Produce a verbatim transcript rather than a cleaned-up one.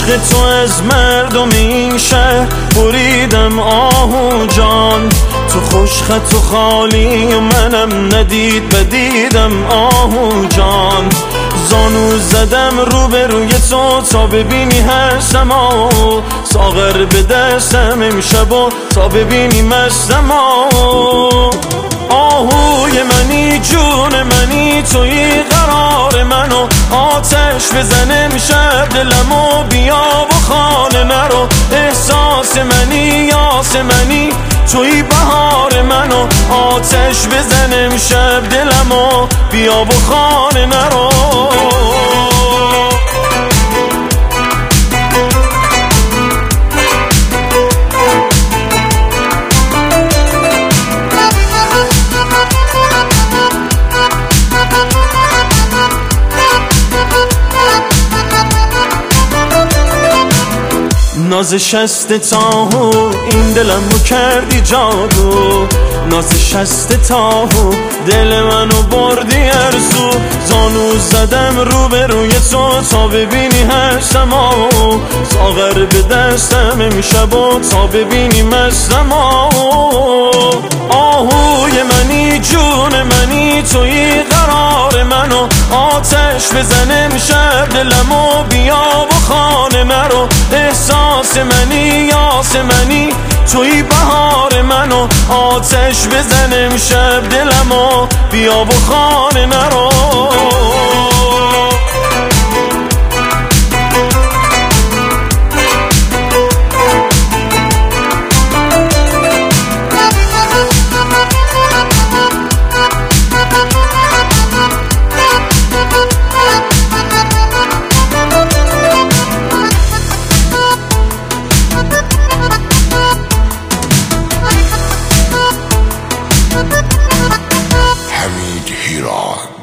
عشق تو از مردم این شهر بریدم آهو جان، تو خوش خط و خالی و منم ندید بدیدم آهو جان. زانو زدم رو به روی تو تا ببینی هستم آهو، ساغر به دستم امشب و تا ببینی مستم آهو. آهوی منی جون منی توی قرار منو، آتش بزن امشب دلمو بیا و خانه نرو. احساس منی یاس منی توی بهار منو، آتش بزن امشب دلمو بیا و خانه نرو. ناز شست تاهو این دلمو کردی جادو، ناز شست تاهو دل منو بردی ارزو. زانو زدم رو به روی تو تا ببینی هستم آهو، ساغر به دستم امشب و تا ببینی مستم آهو. آهوی منی جون منی توی قرار منو، آتش بزن امشب دلمو بیا و خانه نرو. احساس منی یاس منی توی بهار منو، آتش بزن امشب دلمو بیا و خانه نرو. حمید هیران.